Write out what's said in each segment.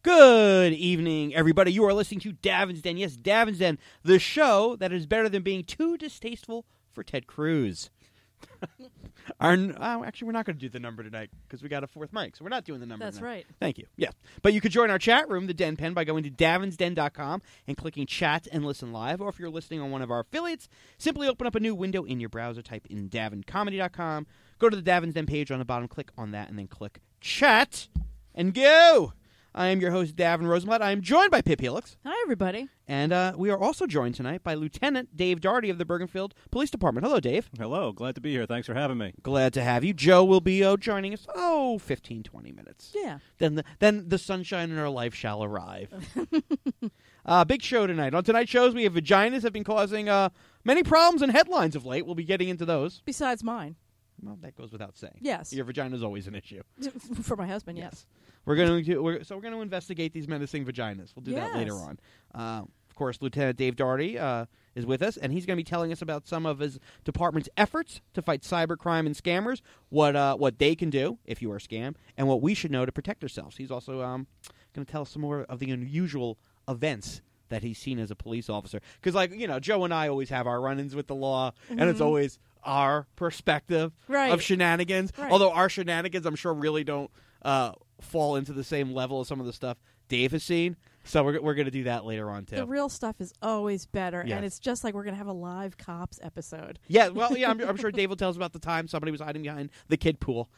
Good evening, everybody. You are listening to Davin's Den. Yes, Davin's Den, the show that is better than being too distasteful for Ted Cruz. Actually, we're not going to do the number tonight because we got a fourth mic, so we're not doing the number That's tonight. right. Thank you. Yeah. But you could join our chat room, the Den Pen, by going to davinsden.com and clicking chat and listen live. Or if you're listening on one of our affiliates, simply open up a new window in your browser, type in davincomedy.com, go to the Davin's Den page on the bottom, click on that, and then click chat, and go! I am your host, Davin Rosenblatt. I am joined by Pip Helix. Hi, everybody. And we are also joined tonight by Lieutenant Dave Daugherty of the Bergenfield Police Department. Hello, Dave. Hello. Glad to be here. Thanks for having me. Glad to have you. Joe will be joining us, 15, 20 minutes. Yeah. Then the sunshine in our life shall arrive. Big show tonight. On tonight's shows, we have vaginas have been causing many problems and headlines of late. We'll be getting into those. Besides mine. Well, that goes without saying. Yes. Your vagina is always an issue. For my husband, yes. We're going to investigate these menacing vaginas. We'll do that later on. Of course, Lieutenant Dave Daugherty is with us, and he's going to be telling us about some of his department's efforts to fight cybercrime and scammers, what they can do if you are scammed, and what we should know to protect ourselves. He's also going to tell us some more of the unusual events that he's seen as a police officer. Because, Joe and I always have our run-ins with the law, and it's always our perspective of shenanigans. Right. Although our shenanigans, I'm sure, really don't fall into the same level as some of the stuff Dave has seen. So we're going to do that later on, too. The real stuff is always better, Yes. and it's just like we're going to have a live cops episode. Yeah, well, yeah, I'm sure Dave will tell us about the time somebody was hiding behind the kid pool.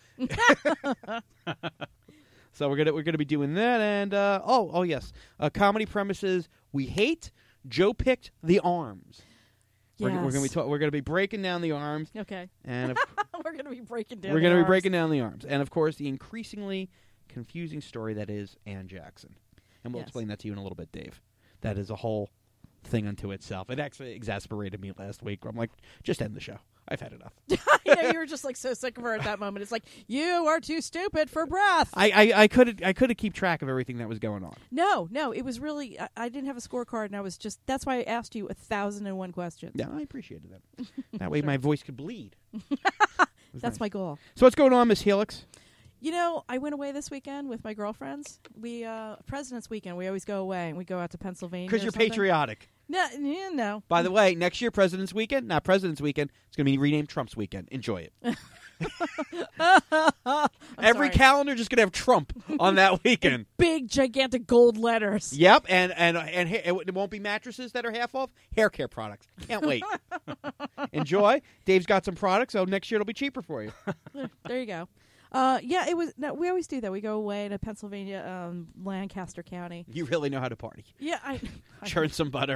So we're gonna be doing that, and yes, comedy premises we hate. Joe picked The Arms. Yes. We're gonna be breaking down The Arms. Okay. And we're going to be breaking down we're the gonna be arms. breaking down The Arms, and of course the increasingly confusing story that is Ann Jackson, and we'll Yes. explain that to you in a little bit, Dave. That is a whole thing unto itself. It actually exasperated me last week. I'm like, just end the show. I've had enough. You were just like so sick of her at that moment. It's like, you are too stupid for breath. I couldn't keep track of everything that was going on. No, it was really, I didn't have a scorecard, and I was just, that's why I asked you 1,001 questions. Yeah, I appreciated that. That way my voice could bleed. That's my goal. So what's going on, Miss Helix? I went away this weekend with my girlfriends. We President's Weekend. We always go away, and we go out to Pennsylvania. Because you're patriotic. No. By the way, next year, President's Weekend, not President's Weekend, it's going to be renamed Trump's Weekend. Enjoy it. Every calendar just going to have Trump on that weekend. Big, gigantic gold letters. Yep, and it won't be mattresses that are half off. Hair care products. Can't wait. Enjoy. Dave's got some products, so next year it'll be cheaper for you. There you go. It was. No, we always do that. We go away to Pennsylvania, Lancaster County. You really know how to party. Yeah, I Churn some butter.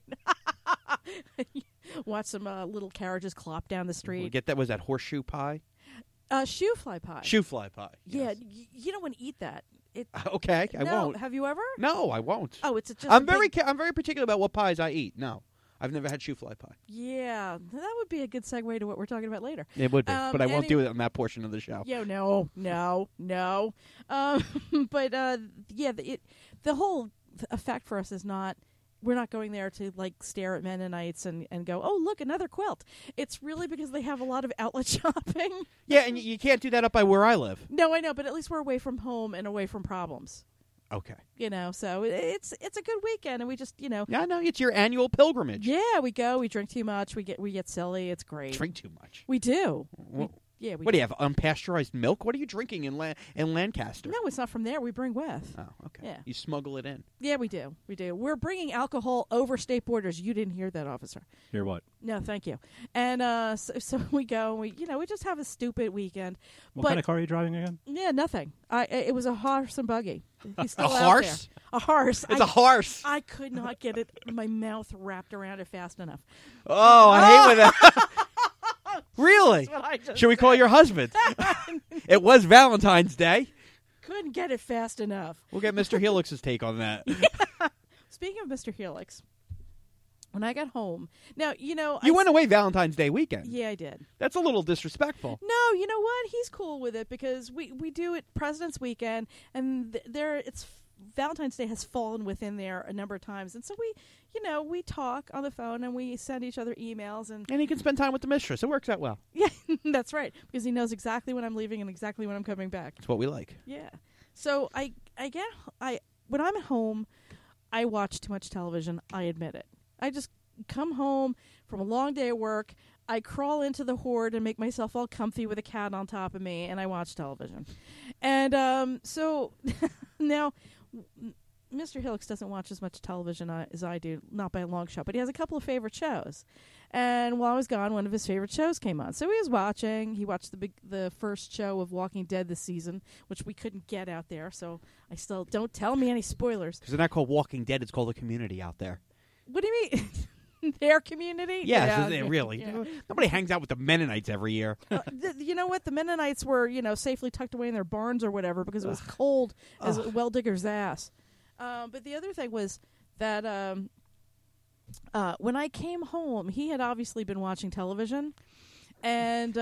watch some little carriages clop down the street. Get that? Was that horseshoe pie? Shoe fly pie. Shoe fly pie. Yeah, Yes. you don't want to eat that. Okay, I No, won't. have you ever? No, I won't. Oh, it's just. I'm very particular about what pies I eat. No, I've never had shoe fly pie. Yeah, that would be a good segue to what we're talking about later. It would be, but I won't do it on that portion of the show. Yeah, no. But the whole effect for us is not. We're not going there to stare at Mennonites and go, oh, look, another quilt. It's really because they have a lot of outlet shopping. Yeah, and you can't do that up by where I live. No, I know, but at least we're away from home and away from problems. Okay. So it's a good weekend, and we just, Yeah, no, it's your annual pilgrimage. Yeah, we go, we drink too much, we get silly, it's great. Drink too much. We do. What do you have? Unpasteurized milk? What are you drinking in Lancaster? No, it's not from there. We bring with. Oh, okay. Yeah. You smuggle it in. Yeah, we do. We're bringing alcohol over state borders. You didn't hear that, officer. Hear what? No, thank you. And so we go, and we just have a stupid weekend. What kind of car are you driving again? Yeah, nothing. It was a horse and buggy. He's still A out horse? there. A horse. It's a horse. I could not get it my mouth wrapped around it fast enough. Oh, I hate when that. Really? That's what I just Should we call your husband? It was Valentine's Day. couldn't get it fast enough. We'll get Mr. Helix's take on that. Speaking of Mr. Helix, when I got home, now, You went away Valentine's Day weekend. Yeah, I did. That's a little disrespectful. No, you know what? He's cool with it because we do it President's Weekend, and Valentine's Day has fallen within there a number of times, and so we talk on the phone and we send each other emails, and he can spend time with the mistress. It works out well. yeah, that's right, because he knows exactly when I'm leaving and exactly when I'm coming back. That's what we like. Yeah. So when I'm at home, I watch too much television. I admit it. I just come home from a long day of work. I crawl into the Horde and make myself all comfy with a cat on top of me, and I watch television. And so now, Mr. Hillocks doesn't watch as much television as I do, not by a long shot, but he has a couple of favorite shows. And while I was gone, one of his favorite shows came on. So he was watching. He watched the first show of Walking Dead this season, which we couldn't get out there. So I still don't tell me any spoilers. Because they're not called Walking Dead; it's called a community out there. What do you mean? Their community? Yes, really. Yeah. Nobody hangs out with the Mennonites every year. You know what? The Mennonites were, safely tucked away in their barns or whatever because it was cold as a well-digger's ass. But the other thing was that when I came home, he had obviously been watching television, and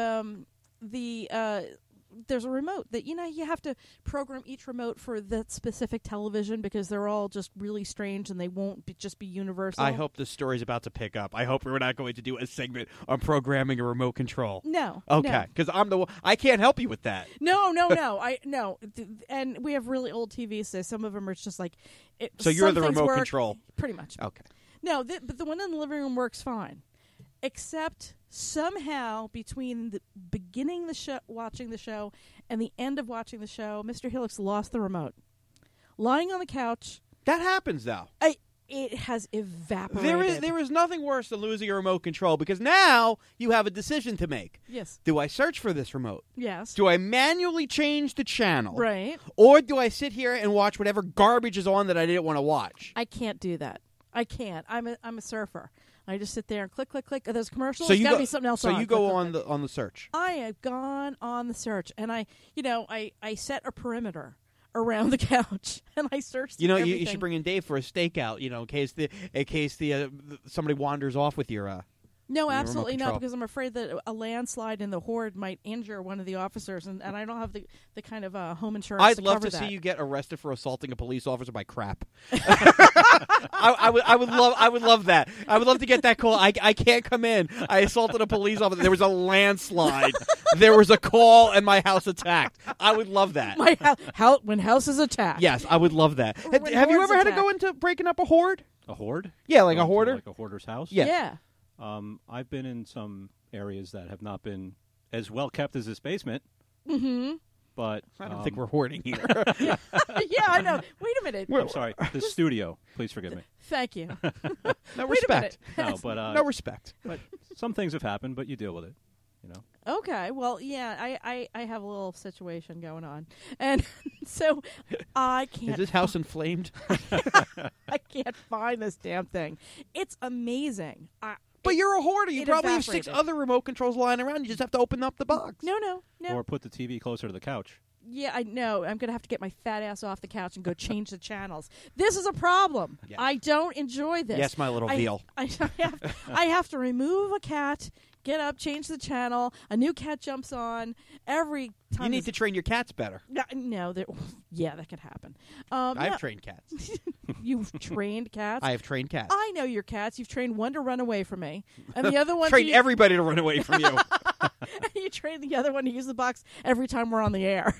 there's a remote that you have to program each remote for that specific television because they're all just really strange and they won't just be universal. I hope the story's about to pick up. I hope we're not going to do a segment on programming a remote control. No. Okay, because I can't help you with that. No. And we have really old TVs, so some of them are just like. So you're the remote control, pretty much. Okay. No, but the one in the living room works fine, except somehow between the beginning the show, watching the show, and the end of watching the show, Mr. Hillocks lost the remote. Lying on the couch. That happens, though. It has evaporated. There is nothing worse than losing a remote control because now you have a decision to make. Yes. Do I search for this remote? Yes. Do I manually change the channel? Right. Or do I sit here and watch whatever garbage is on that I didn't want to watch? I can't do that. I can't. I'm a surfer. I just sit there and click, click, click. There's commercials. So There's got to be something else on. So you go on the search. I have gone on the search, and I set a perimeter around the couch, and I searched. You should bring in Dave for a stakeout. In case somebody wanders off with your. No, absolutely not, because I'm afraid that a landslide in the Horde might injure one of the officers, and I don't have the kind of home insurance I'd to love cover to that. see you get arrested for assaulting a police officer by crap. I would love that. I would love to get that call. I can't come in. I assaulted a police officer. There was a landslide. There was a call, and my house attacked. I would love that. My when houses attack. Yes, I would love that. Have you ever had to go into breaking up a horde? A horde? Yeah, like a hoarder? Like a hoarder's house? Yeah. I've been in some areas that have not been as well kept as this basement. Mm-hmm. But I don't think we're hoarding here. Yeah, I know. Wait a minute. I'm sorry. The studio. Please forgive me. Thank you. No Wait respect. No, but No respect. But some things have happened, but you deal with it. Okay, well, yeah, I have a little situation going on, and so I can't. Is this house inflamed? I can't find this damn thing. It's amazing. But you're a hoarder. You probably have 6 evaporated. other remote controls lying around. You just have to open up the box. No. Or put the TV closer to the couch. Yeah, I know. I'm going to have to get my fat ass off the couch and go change the channels. This is a problem. Yes. I don't enjoy this. Yes, my little veal. I have to remove a cat, get up, change the channel. A new cat jumps on every time. You need to train your cats better. No, yeah, that could happen. I've trained cats. You've trained cats? I have trained cats. I know your cats. You've trained one to run away from me, and the other one trained everybody to run away from you. You train the other one to use the box every time we're on the air.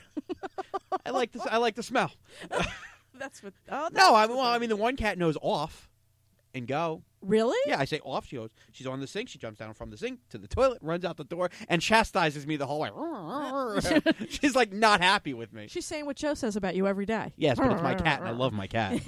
I like the smell. That's what. The one cat knows off and go. Really? Yeah, I say off. She goes. She's on the sink. She jumps down from the sink to the toilet, runs out the door, and chastises me the whole way. She's like not happy with me. She's saying what Joe says about you every day. Yes, but it's my cat, and I love my cat.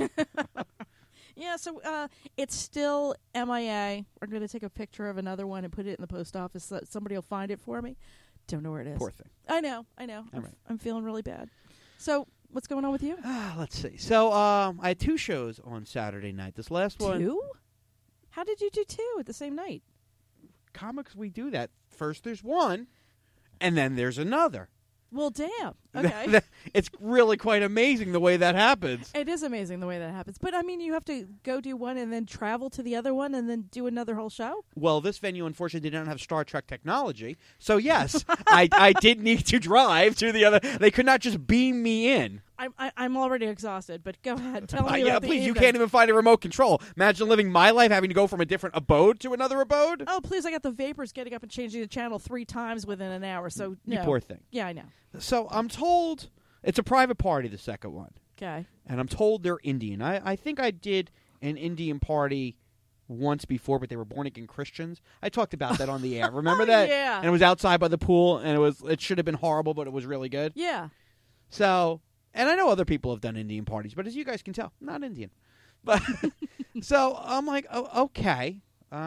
Yeah, so it's still MIA. We're going to take a picture of another one and put it in the post office so that somebody will find it for me. Don't know where it is. Poor thing. I know. I'm feeling really bad. So, what's going on with you? Let's see. So, I had 2 shows on Saturday night. This last one. 2? How did you do 2 at the same night? Comics, we do that. First there's one, and then there's another. Well, damn. Okay. It's really quite amazing the way that happens. It is amazing the way that happens. But, I mean, you have to go do one and then travel to the other one and then do another whole show? Well, this venue, unfortunately, did not have Star Trek technology. So, yes, I did need to drive to the other. They could not just beam me in. I'm already exhausted, but go ahead. Tell me about the please, you evening. can't even find a remote control. Imagine living my life having to go from a different abode to another abode. Oh, please, I got the vapors getting up and changing the channel 3 times within an hour, so no. You poor thing. Yeah, I know. So I'm told it's a private party, the second one. Okay. And I'm told they're Indian. I think I did an Indian party once before, but they were born-again Christians. I talked about that on the air. Remember that? Yeah. And it was outside by the pool, and it should have been horrible, but it was really good. Yeah. So, and I know other people have done Indian parties, but as you guys can tell, not Indian. But so I'm like, oh, okay,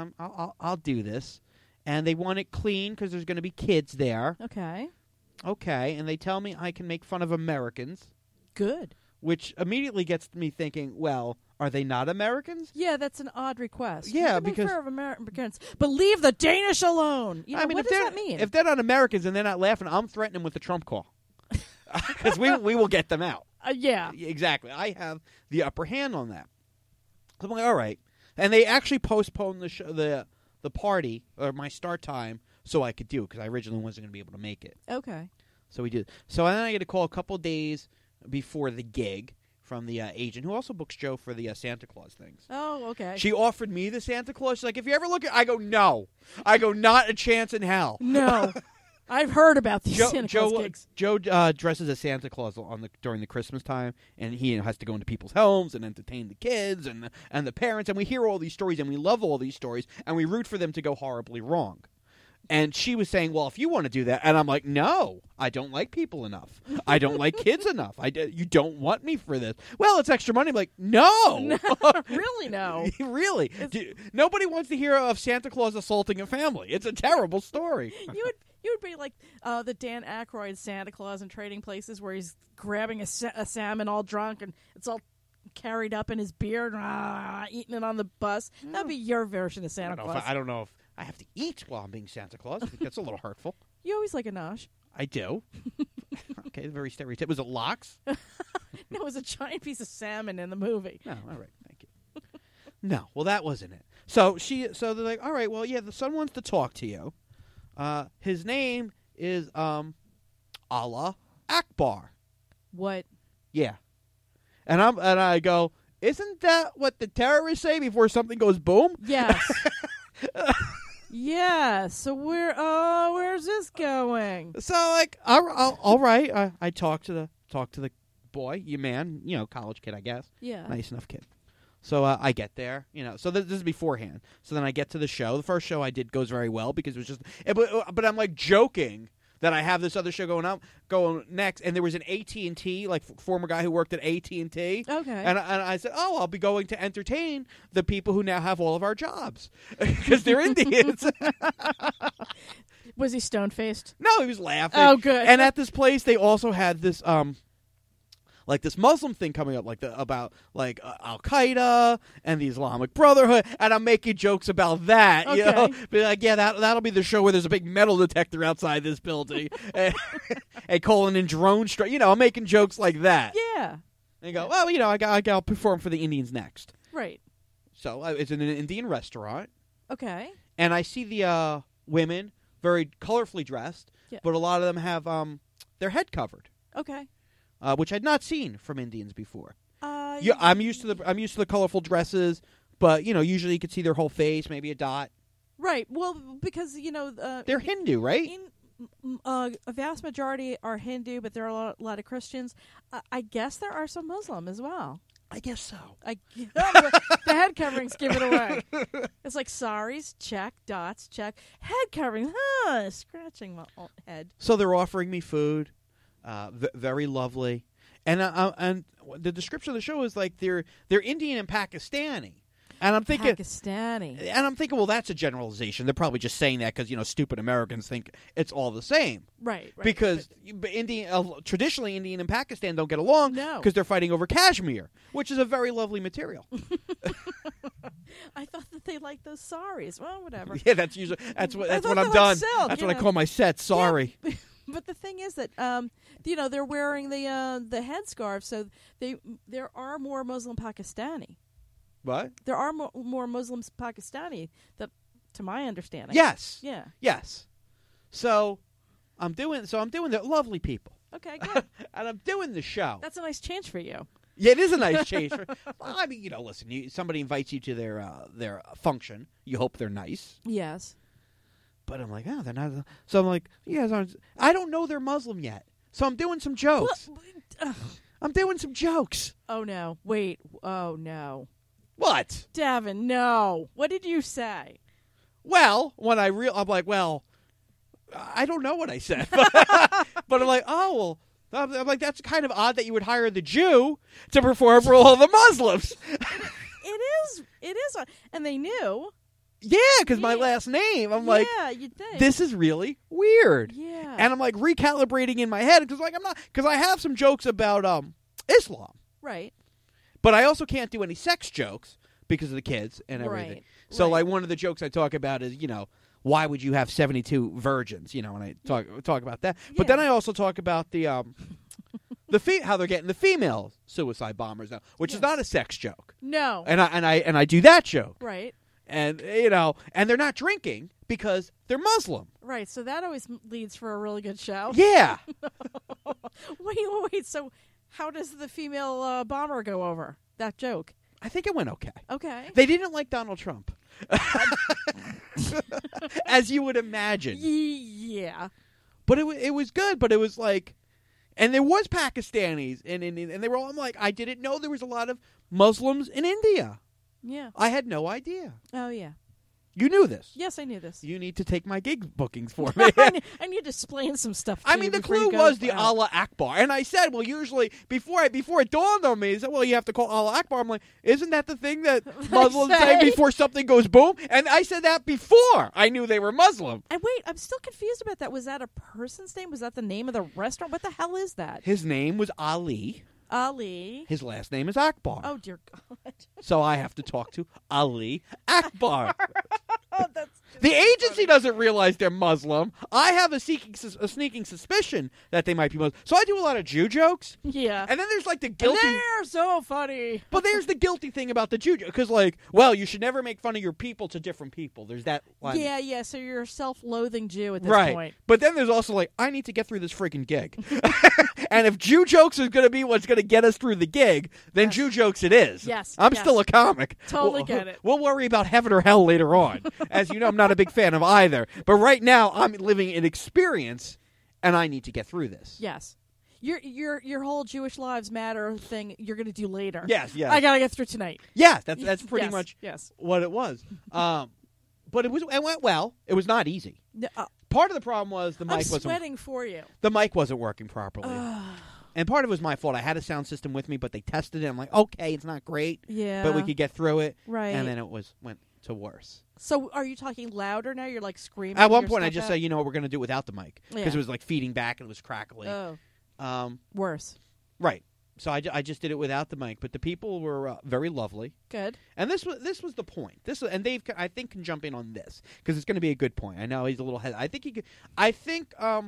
I'll do this. And they want it clean because there's going to be kids there. Okay. Okay, and they tell me I can make fun of Americans. Good. Which immediately gets me thinking, well, are they not Americans? Yeah, that's an odd request. Yeah, you can because make fun of Americans, but leave the Danish alone. You know, I mean, what does that mean? If they're not Americans and they're not laughing, I'm threatening them with the Trump call because we will get them out. Yeah. Exactly. I have the upper hand on that. So I'm like, all right, and they actually postponed the party or my start time so I could do it because I originally wasn't going to be able to make it. Okay. So we did. So then I get a call a couple days before the gig from the agent who also books Joe for the Santa Claus things. Oh, okay. She offered me the Santa Claus. She's like, if you ever look at, I go, no. I go, not a chance in hell. No. I've heard about these Santa Claus gigs. Joe dresses as Santa Claus during the Christmas time, and he has to go into people's homes and entertain the kids and the parents, and we hear all these stories, and we love all these stories, and we root for them to go horribly wrong. And she was saying, well, if you want to do that. And I'm like, no, I don't like people enough. I don't like kids enough. You don't want me for this. Well, it's extra money. I'm like, no. Really, no. Really. Nobody wants to hear of Santa Claus assaulting a family. It's a terrible story. You would be like the Dan Aykroyd Santa Claus in Trading Places where he's grabbing a salmon all drunk and it's all carried up in his beard, eating it on the bus. That'd be your version of Santa Claus. I don't know if I have to eat while I'm being Santa Claus. I think that's a little hurtful. You always like a nosh. I do. Okay, very stereotypical. Was it lox? No, it was a giant piece of salmon in the movie. No, all right, thank you. No, well, that wasn't it. So they're like, all right, well, yeah, the son wants to talk to you. His name is Allah Akbar. What? Yeah, and I go, isn't that what the terrorists say before something goes boom? Yes. Yeah. So where's this going? So like, all right. I talk to the boy, college kid, I guess. Yeah. Nice enough kid. So I get there, So this is beforehand. So then I get to the show. The first show I did goes very well because it was just. But I'm like joking that I have this other show going next, and there was an AT&T, like former guy who worked at AT&T. Okay. And I said, oh, I'll be going to entertain the people who now have all of our jobs because they're Indians. Was he stone-faced? No, he was laughing. Oh, good. And at this place, they also had this like this Muslim thing coming up, about Al Qaeda and the Islamic Brotherhood, and I'm making jokes about that. Okay. Be like, yeah, that'll be the show where there's a big metal detector outside this building, and calling in drone strike. I'm making jokes like that. Yeah. And you go, well, I got to perform for the Indians next. Right. So it's in an Indian restaurant. Okay. And I see the women very colorfully dressed, but a lot of them have their head covered. Okay. Which I'd not seen from Indians before. Yeah, I'm used to the colorful dresses, but usually you could see their whole face, maybe a dot. Right. Well, because they're Hindu, right? A vast majority are Hindu, but there are a lot of Christians. I guess there are some Muslim as well. I guess so. The head coverings give it away. It's like saris, check, dots, check, head coverings, scratching my head. So they're offering me food. Very lovely, and the description of the show is like they're Indian and Pakistani, and I'm thinking well, that's a generalization. They're probably just saying that because stupid Americans think it's all the same, right? Because traditionally Indian and Pakistan don't get along because they're fighting over cashmere, which is a very lovely material. I thought that they liked those saris. Well, whatever. Yeah, that's what I'm done. Silk, that's what I call my set. Sorry. Yeah. But the thing is that they're wearing the headscarf, so there are more Muslim Pakistani. What? There are more Muslims Pakistani, that, to my understanding. Yes. Yeah. Yes. So I'm doing the lovely people. Okay, good. And I'm doing the show. That's a nice change for you. Yeah, it is a nice change. Well, I mean, listen, somebody invites you to their function. You hope they're nice. Yes. But I'm like, they're not. So I'm like, I don't know they're Muslim yet. So I'm doing some jokes. I'm doing some jokes. Oh, no. Wait. Oh, no. What? Devin, no. What did you say? Well, when I'm like, well, I don't know what I said. But I'm like, oh, well, I'm like, that's kind of odd that you would hire the Jew to perform for all the Muslims. It is. And they knew. Yeah, because my last name, I'm like, yeah, you'd think. this is really weird. Yeah. And I'm like recalibrating in my head because I have some jokes about Islam. Right. But I also can't do any sex jokes because of the kids and everything. Right. So, Right. like, one of the jokes I talk about is, why would you have 72 virgins? And I talk about that. But then I also talk about the how they're getting the female suicide bombers now, which is not a sex joke. No. And I do that joke. Right. And and they're not drinking because they're Muslim. Right. So that always leads for a really good show. Yeah. Wait. So how does the female bomber go over that joke? I think it went okay. Okay. They didn't like Donald Trump. As you would imagine. Yeah. But it was good, but it was like, and there was Pakistanis, and they were all, I'm like, I didn't know there was a lot of Muslims in India. Yeah. I had no idea. Oh, yeah. You knew this. Yes, I knew this. You need to take my gig bookings for me. I need to explain some stuff to I you mean, the before you clue go was the out. Allah Akbar. And I said, well, usually, before it dawned on me, he said, well, you have to call Allah Akbar. I'm like, isn't that the thing that Muslims say before something goes boom? And I said that before I knew they were Muslim. And wait, I'm still confused about that. Was that a person's name? Was that the name of the restaurant? What the hell is that? His name was Ali. Ali. His last name is Akbar. Oh, dear God. So I have to talk to Ali Akbar. Oh, that's The agency doesn't realize they're Muslim. I have a sneaking suspicion that they might be Muslim. So I do a lot of Jew jokes. Yeah. And then there's like the guilty... They're so funny. But there's the guilty thing about the Jew joke. Because like, well, you should never make fun of your people to different people. There's that line. Yeah. So you're a self-loathing Jew at this Right. point. But then there's also like, I need to get through this freaking gig. And if Jew jokes is going to be what's going to get us through the gig, then Jew jokes it is. Yes, I'm yes. still a comic. Totally get it. We'll worry about heaven or hell later on. As you know, I'm not a big fan of either. But right now, I'm living an experience, and I need to get through this. Yes. Your whole Jewish Lives Matter thing you're going to do later. Yes. I got to get through tonight. Yeah, that's pretty Yes, much yes. what it was. But it went well. It was not easy. Part of the problem was the I'm mic wasn't. sweating for you. The mic wasn't working properly. And part of it was my fault. I had a sound system with me, but they tested it. I'm like, okay, it's not great, Yeah. but we could get through it. Right. And then it went to worse. So are you talking louder now? You're like screaming. At one your point, I stuff just out? said, you know what, we're going to do it without the mic. Because Yeah. it was like feeding back and it was crackly. Oh, worse. Right. So I just did it without the mic. But the people were very lovely. Good. And this was the point. And Dave, I think, can jump in on this because it's going to be a good point. I know he's a little head. I think he could. I think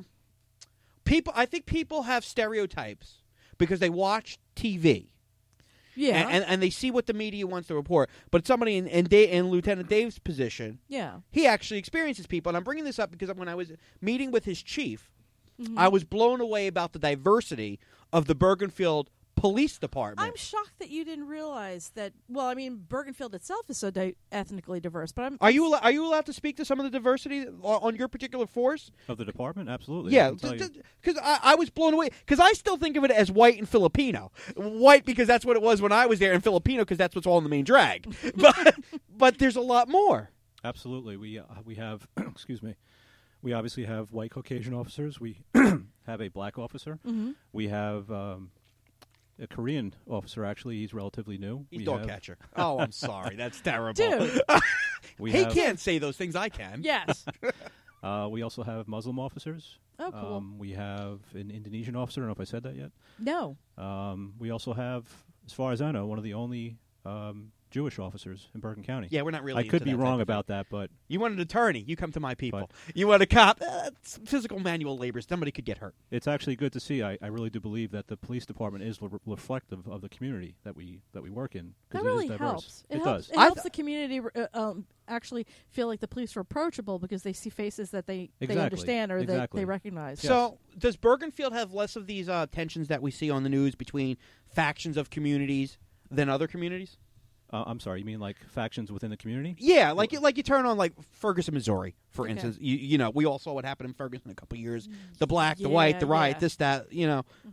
people have stereotypes because they watch TV. Yeah. And they see what the media wants to report. But somebody in Lieutenant Dave's position, yeah. he actually experiences people. And I'm bringing this up because when I was meeting with his chief, Mm-hmm. I was blown away about the diversity of the Bergenfield Police Department. I'm shocked that you didn't realize that. Well, I mean, Bergenfield itself is so ethnically diverse, but I'm. Are you allowed to speak to some of the diversity on your particular force? Of the department? Absolutely. Yeah, because I was blown away. Because I still think of it as white and Filipino. White because that's what it was when I was there, and Filipino because that's what's all in the main drag. But there's a lot more. Absolutely. We have, excuse me, we obviously have white Caucasian officers. We have a black officer. Mm-hmm. We have a Korean officer, actually. He's relatively new. He's dog catcher. Oh, I'm sorry. That's terrible. Dude. He can't say those things. I can. Yes. We also have Muslim officers. Oh, cool. We have an Indonesian officer. I don't know if I said that yet. No. We also have, as far as I know, one of the only Jewish officers in Bergen County. Yeah, we're not really. I could be into that wrong type of about that, but you want an attorney, you come to my people. You want a cop, it's physical manual labor. Somebody could get hurt. it's actually good to see. I really do believe that the police department is reflective of the community that we work in. 'Cause That it is really diverse. helps. It helps. does. It helps the community actually feel like the police are approachable because they see faces that they understand or that they recognize. Yes. So, does Bergenfield have less of these tensions that we see on the news between factions of communities than other communities? I'm sorry, you mean like factions within the community? Yeah, like you turn on like Ferguson, Missouri, for Okay. instance. You know, we all saw what happened in Ferguson a couple of years. The black, the white, the right, yeah. this, that. You know,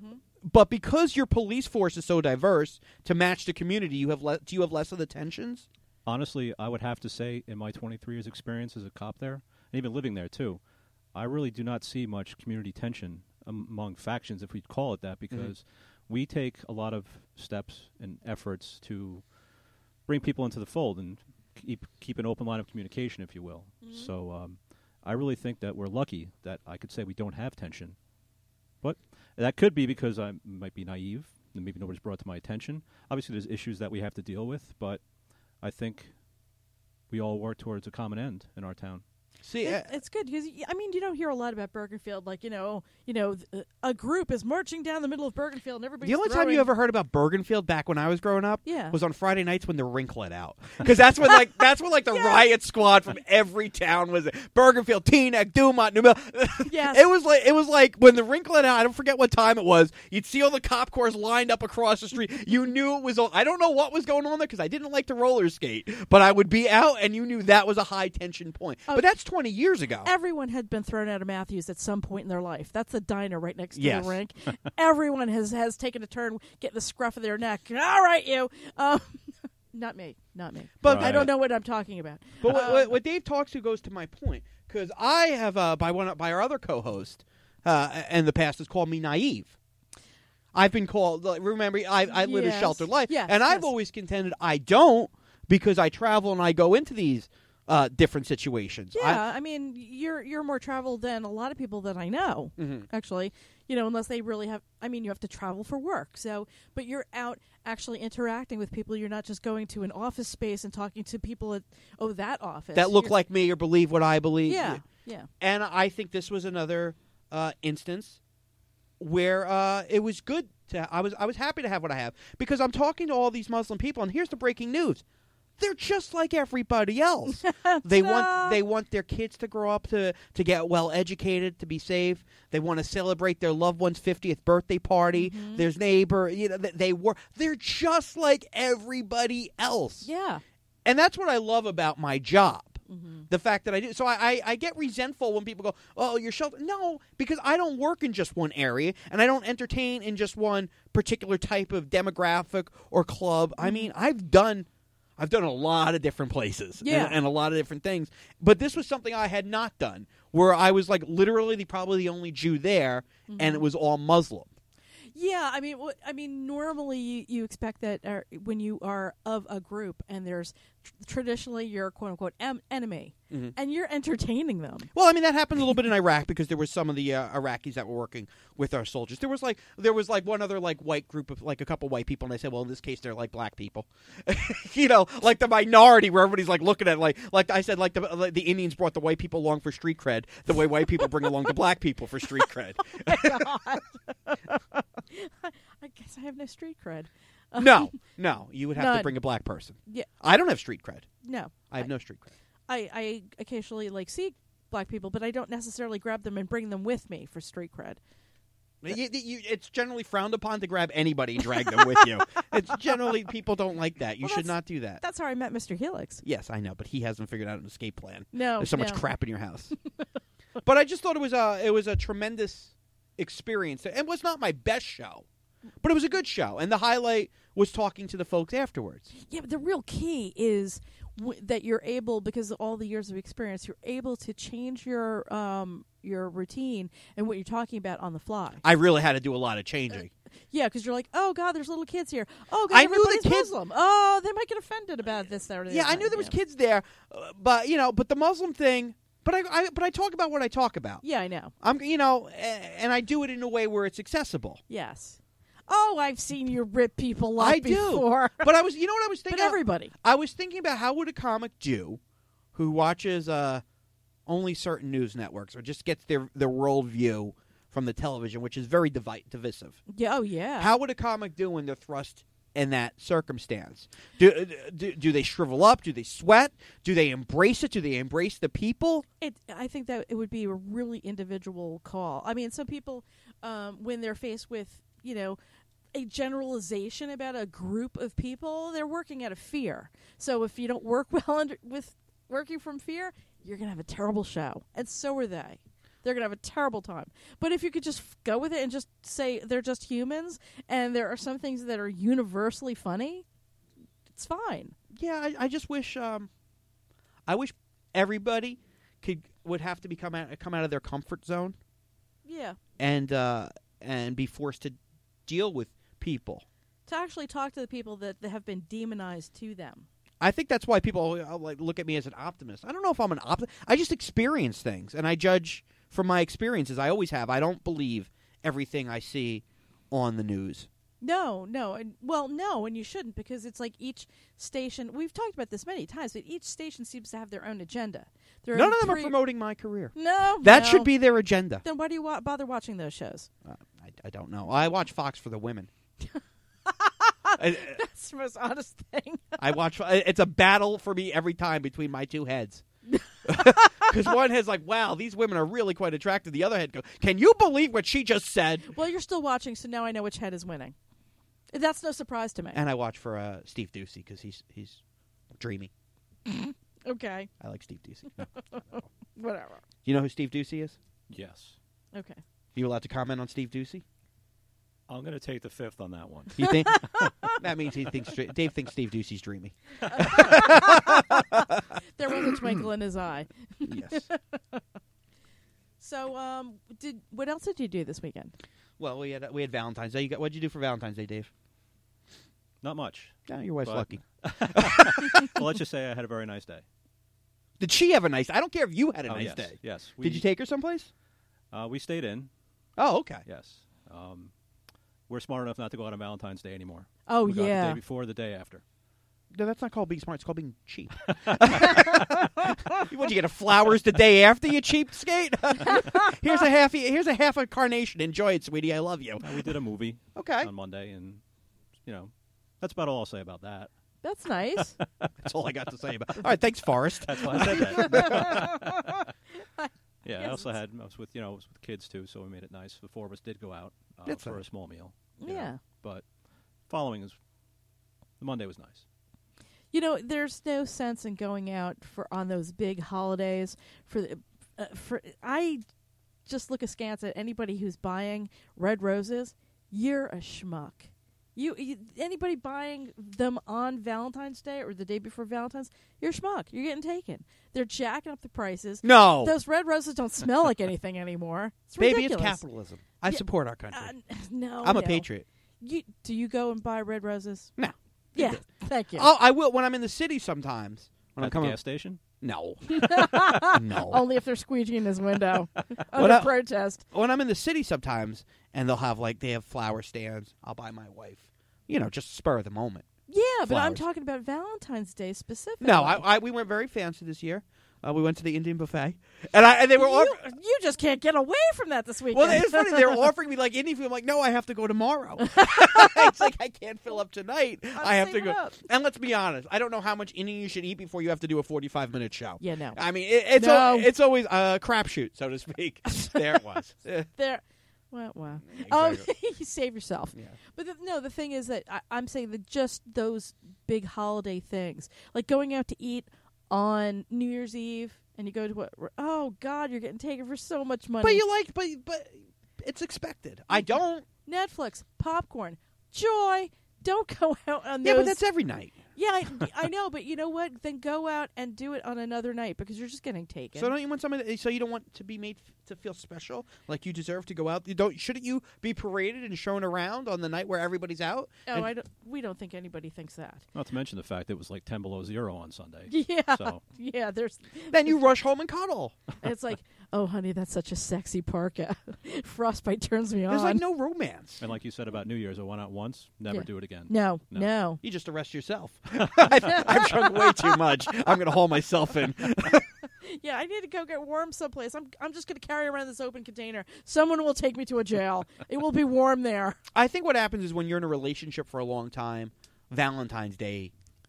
But because your police force is so diverse to match the community, do you have less of the tensions? Honestly, I would have to say, in my 23 years experience as a cop there, and even living there too, I really do not see much community tension among factions, if we'd call it that, because we take a lot of steps and efforts to bring people into the fold and keep an open line of communication, if you will. So I really think that we're lucky that I could say we don't have tension. But that could be because I might be naive and maybe nobody's brought to my attention. Obviously, there's issues that we have to deal with, but I think we all work towards a common end in our town. See, it's good because you don't hear a lot about Bergenfield. Like a group is marching down the middle of Bergenfield, and everybody's the only time you ever heard about Bergenfield back when I was growing up was on Friday nights when the rink let out, because that's when the riot squad from every town was there. Bergenfield, Teaneck, Dumont, New Mill. Yes. It was like when the rink let out. I don't forget what time it was. You'd see all the cop cars lined up across the street. You knew it was. I don't know what was going on there because I didn't like to roller skate, but I would be out, and you knew that was a high tension point. But that's 20 years ago. Everyone had been thrown out of Matthews at some point in their life. That's the diner right next to the rink. Everyone has taken a turn getting the scruff of their neck. All right, you. Not me. But I don't know what I'm talking about. But what Dave talks to goes to my point, because I have by our other co-host in the past has called me naive. I've been called. Remember, I live a sheltered life, and I've always contended I don't, because I travel and I go into these different situations. Yeah, you're more traveled than a lot of people that I know. Actually, unless they really have. You have to travel for work. So, but you're out actually interacting with people. You're not just going to an office space and talking to people at that office that look like me or believe what I believe. Yeah. And I think this was another instance where it was good to. I was happy to have what I have, because I'm talking to all these Muslim people, and here's the breaking news. They're just like everybody else. They want their kids to grow up to get well educated, to be safe. They want to celebrate their loved one's 50th birthday party. There's neighbor, they're just like everybody else. Yeah. And that's what I love about my job. The fact that I do. So I get resentful when people go, "Oh, you're sheltered." No, because I don't work in just one area, and I don't entertain in just one particular type of demographic or club. I've done a lot of different places and a lot of different things. But this was something I had not done, where I was like literally probably the only Jew there, and it was all Muslim. Yeah, normally you expect that when you are of a group and there's traditionally your quote-unquote enemy, and you're entertaining them. Well, that happened a little bit in Iraq, because there was some of the Iraqis that were working with our soldiers. There was one other white group of a couple white people, and I said, well, in this case they're like black people, like the minority, where everybody's looking at like I said, the Indians brought the white people along for street cred, the way white people bring along the black people for street cred. Oh my God. I guess I have no street cred. No, you would have to bring a black person. Yeah, I don't have street cred. No, I have no street cred. I occasionally see black people, but I don't necessarily grab them and bring them with me for street cred. It's generally frowned upon to grab anybody and drag them with you. It's generally, people don't like that. You should not do that. That's how I met Mr. Helix. Yes, I know, but he hasn't figured out an escape plan. No, there's so much crap in your house. But I just thought it was a tremendous experience. It was not my best show, but it was a good show, and the highlight was talking to the folks afterwards. Yeah, but the real key is that you're able, because of all the years of experience, you're able to change your routine and what you're talking about on the fly. I really had to do a lot of changing. Yeah, because you're like, oh God, there's little kids here. Oh God, everybody's Muslim. Oh, they might get offended about this. Yeah, I knew there was kids there, but the Muslim thing. But I talk about what I talk about. Yeah, I know. And I do it in a way where it's accessible. Yes. Oh, I've seen you rip people up before. But I was, what I was thinking? But everybody. I was thinking about how would a comic Jew who watches only certain news networks or just gets their worldview from the television, which is very divisive. Yeah, oh yeah. How would a comic do when they're thrust in that circumstance? Do they shrivel up? Do they sweat? Do they embrace it? Do they embrace the people? I think that it would be a really individual call. Some people, when they're faced with, a generalization about a group of people, they're working out of fear. So if you don't work well with working from fear, you're going to have a terrible show. And so are they. They're going to have a terrible time. But if you could just go with it and just say they're just humans and there are some things that are universally funny, it's fine. Yeah, I just wish I wish everybody would have to come out of their comfort zone. Yeah. And be forced to deal with people. To actually talk to the people that have been demonized to them. I think that's why people look at me as an optimist. I don't know if I'm an optimist. I just experience things, and I judge from my experiences. I always have. I don't believe everything I see on the news. No, and you shouldn't, because it's like each station. We've talked about this many times, but each station seems to have their own agenda. None of them are promoting my career. No, that should be their agenda. Then why do you bother watching those shows? I don't know. I watch Fox for the women. That's the most honest thing. I watch. It's a battle for me every time between my two heads. Because one head's like, wow, these women are really quite attractive. The other head goes, can you believe what she just said? Well, you're still watching, so now I know which head is winning. That's no surprise to me. And I watch for Steve Doocy because he's dreamy. Okay. I like Steve Doocy. No. Whatever. You know who Steve Doocy is? Yes. Okay. You allowed to comment on Steve Doocy? I'm going to take the fifth on that one. You think? That means Dave thinks Steve Doocy's dreamy. There was a twinkle in his eye. Yes. So, what else did you do this weekend? Well, we had Valentine's Day. What'd you do for Valentine's Day, Dave? Not much. Yeah, your wife's lucky. Well, let's just say I had a very nice day. Did she have a nice? I don't care if you had a nice yes, day. Yes. Did you take her someplace? We stayed in. Oh, okay. Yes. We're smart enough not to go out on Valentine's Day anymore. Oh, we go out yeah. the day before, the day after. No, that's not called being smart. It's called being cheap. What, you get a flowers the day after, you cheapskate? Here's a half a carnation. Enjoy it, sweetie. I love you. We did a movie on Monday, and, that's about all I'll say about that. That's nice. That's all I got to say about it. All right, thanks, Forrest. That's why I said that. Yeah, Yes, I was with kids, too, so we made it nice. The four of us did go out for a small meal. Yeah. But the Monday was nice. There's no sense in going out on those big holidays. I just look askance at anybody who's buying red roses. You're a schmuck. Anybody buying them on Valentine's Day or the day before Valentine's, you're a schmuck. You're getting taken. They're jacking up the prices. No. Those red roses don't smell like anything anymore. It's Baby, ridiculous. it's capitalism. I support our country. No. I'm a patriot. Do you go and buy red roses? No. Yeah, thank you. Oh, I will when I'm in the city sometimes. When At I'm coming the gas station? No. No. Only if they're squeeging in his window under protest. When I'm in the city sometimes, and they'll have they have flower stands, I'll buy my wife. Just spur of the moment. Yeah, but Flowers. I'm talking about Valentine's Day specifically. No, we went very fancy this year. We went to the Indian buffet, and they were offering. You just can't get away from that this weekend. Well, it's funny. They were offering me Indian food. I'm like, no, I have to go tomorrow. It's like I can't fill up tonight. I have to go. And let's be honest, I don't know how much Indian you should eat before you have to do a 45-minute show. Yeah, no. I mean, it's always a crapshoot, so to speak. There it was. There. Well. Exactly. You save yourself. Yeah. But the thing is that I'm saying that just those big holiday things, like going out to eat on New Year's Eve, and you go to oh God, you're getting taken for so much money. But but it's expected. I don't. Netflix, popcorn, joy. Don't go out on those. Yeah, but that's every night. Yeah, I know, but you know what? Then go out and do it on another night because you're just getting taken. So don't you want somebody? So you don't want to be made to feel special, like you deserve to go out? Shouldn't you be paraded and shown around on the night where everybody's out? Oh, we don't think anybody thinks that. Not to mention the fact that it was 10 below zero on Sunday. Yeah, So. yeah. Then you rush home and cuddle. It's like, oh, honey, that's such a sexy parka. Frostbite turns me on. There's no romance. And like you said about New Year's, I went out once, never do it again. No. You just arrest yourself. I've drunk way too much. I'm going to haul myself in. Yeah, I need to go get warm someplace. I'm just going to carry around this open container. Someone will take me to a jail. It will be warm there. I think what happens is when you're in a relationship for a long time, Valentine's Day,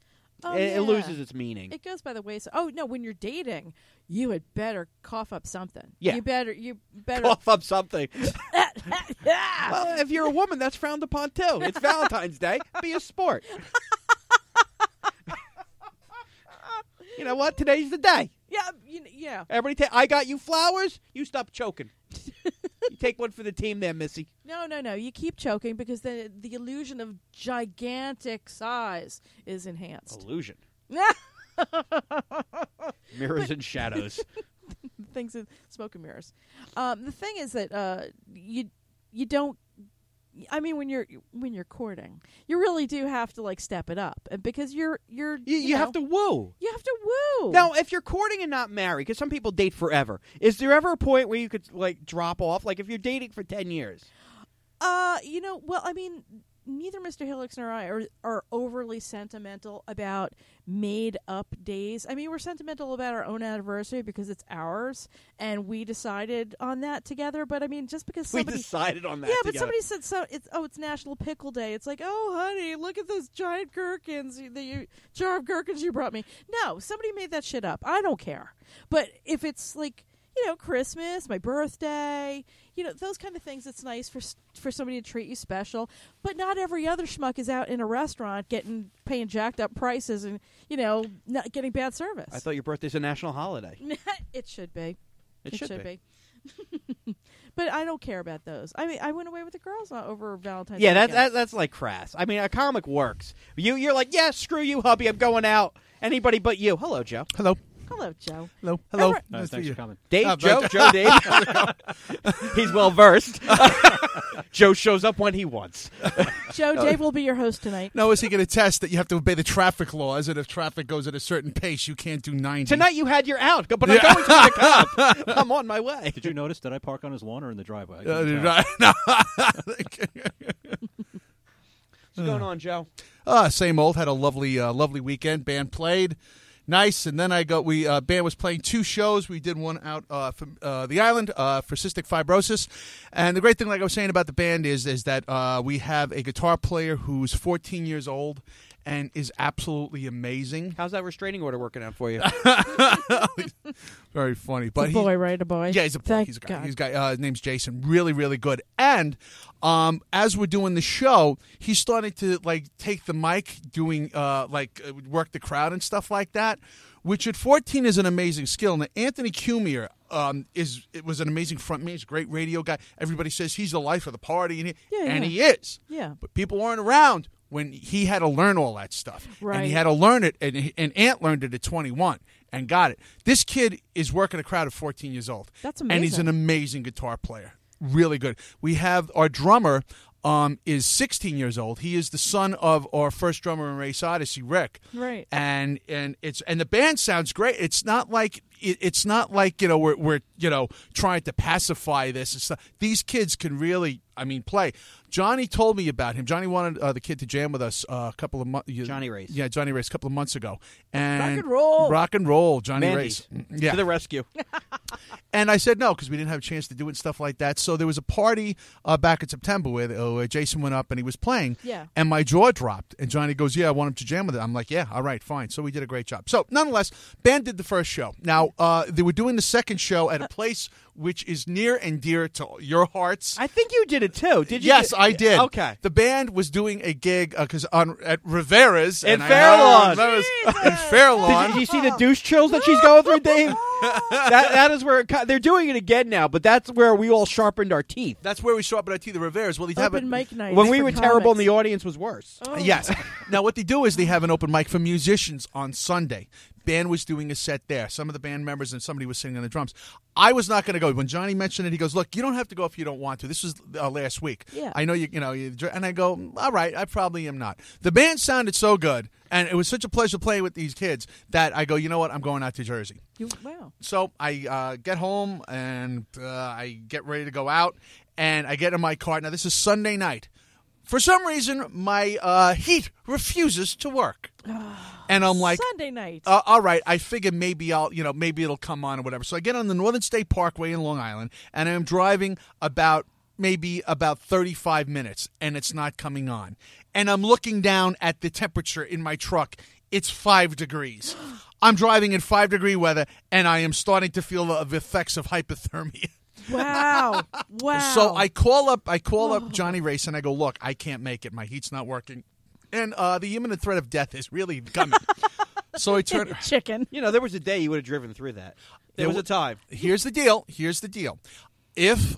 it loses its meaning. It goes by the wayside. Oh, no, when you're dating, you had better cough up something. Yeah. You better Cough up something. Well, if you're a woman, that's frowned upon too. It's Valentine's Day. Be a sport. You know what? Today's the day. Yeah. Everybody, I got you flowers. You stop choking. You take one for the team there, Missy. No. You keep choking because the illusion of gigantic size is enhanced. Illusion. Mirrors and shadows. Things in smoke and mirrors. The thing is that you don't. I mean, when you're courting, you really do have to like step it up, and because you have to woo. You have to woo. Now, if you're courting and not married, because some people date forever, is there ever a point where you could like drop off? Like if you're dating for 10 years? Well, I mean, neither Mr. Hillix nor I are overly sentimental about made-up days. I mean, we're sentimental about our own anniversary because it's ours, and we decided on that together. But I mean, just because somebody decided on that, yeah, together. But somebody said it's National Pickle Day. It's like, oh, honey, look at those giant gherkins, the jar of gherkins you brought me. No, somebody made that shit up. I don't care. But if it's like, Christmas, my birthday, those kind of things, it's nice for somebody to treat you special. But not every other schmuck is out in a restaurant paying jacked up prices and, not getting bad service. I thought your birthday's a national holiday. It should be. It should be. But I don't care about those. I mean, I went away with the girls over Valentine's Day. Yeah, that's like crass. I mean, a comic works. You're like, yeah, screw you, hubby, I'm going out. Anybody but you. Hello, Joe. Hello. Hello, Joe. Hello. Thanks for coming. Dave, Joe, Dave. He's well versed. Joe shows up when he wants. Joe, Dave will be your host tonight. No, is he going to test that you have to obey the traffic laws, and if traffic goes at a certain pace, you can't do 90? Tonight you had your out, but I'm going to pick up. I'm on my way. Did you notice that I park on his lawn or in the driveway? What's going on, Joe? Same old. Had a lovely weekend. Band played. Nice, and then band was playing 2 shows. We did one out from the island for cystic fibrosis, and the great thing, like I was saying about the band, is that we have a guitar player who's 14 years old and is absolutely amazing. How's that restraining order working out for you? Very funny. But a boy, right? A boy? Yeah, he's a boy. Thank He's a guy. God. He's a guy. His name's Jason. Really, really good. And as we're doing the show, he's starting to take the mic, doing work the crowd and stuff like that, which at 14 is an amazing skill. Now, Anthony Cumier was an amazing frontman. He's a great radio guy. Everybody says he's the life of the party, and he is. Yeah. But people weren't around when he had to learn all that stuff. Right. And he had to learn it, and Ant learned it at 21 and got it. This kid is working a crowd of 14 years old. That's amazing. And he's an amazing guitar player. Really good. We have our drummer is 16 years old. He is the son of our first drummer in Race Odyssey, Rick. Right. And the band sounds great. It's not like we're trying to pacify this and stuff. These kids can really play. Johnny told me about him. Johnny wanted the kid to jam with us a couple of months. Johnny Race. Yeah, Johnny Race a couple of months ago. And rock and roll, Johnny Mandy's. Race. Yeah. To the rescue. And I said no because we didn't have a chance to do it and stuff like that. So there was a party back in September where Jason went up and he was playing. Yeah. And my jaw dropped. And Johnny goes, "Yeah, I want him to jam with it." I'm like, "Yeah, all right, fine." So we did a great job. So nonetheless, band did the first show. Now they were doing the second show at a place which is near and dear to your hearts. I think you did it too. Did you? Yes, I did. Okay. The band was doing a gig at Rivera's in and Fairlawn. In Fairlawn. Did you see the douche chills that she's going through, Dave? that is where they're doing it again now, but that's where we all sharpened our teeth. That's where we sharpened our teeth. The Rivera's. Well, they have Open mic night. when we for were comics. terrible and the audience was worse. Oh. Yes. Now, what they do is they have an open mic for musicians on Sunday. Band was doing a set there. Some of the band members and somebody was sitting on the drums. I was not going to go. When Johnny mentioned it, he goes, "Look, you don't have to go if you don't want to." This was last week. Yeah. I know you and I go, "All right, I probably am not." The band sounded so good, and it was such a pleasure playing with these kids that I go, "You know what? I'm going out to Jersey." Wow. So I get home and I get ready to go out, and I get in my car. Now, this is Sunday night. For some reason, my heat refuses to work. And I'm like, Sunday night. all right, I figure maybe maybe it'll come on or whatever. So I get on the Northern State Parkway in Long Island, and I'm driving about 35 minutes, and it's not coming on. And I'm looking down at the temperature in my truck. It's 5 degrees. I'm driving in 5-degree weather, and I am starting to feel the effects of hypothermia. Wow. So I call up Johnny Race, and I go, "Look, I can't make it. My heat's not working. And the imminent threat of death is really coming." So I turned. Chicken. You know, there was a day you would have driven through that. There was a time. Here's the deal. If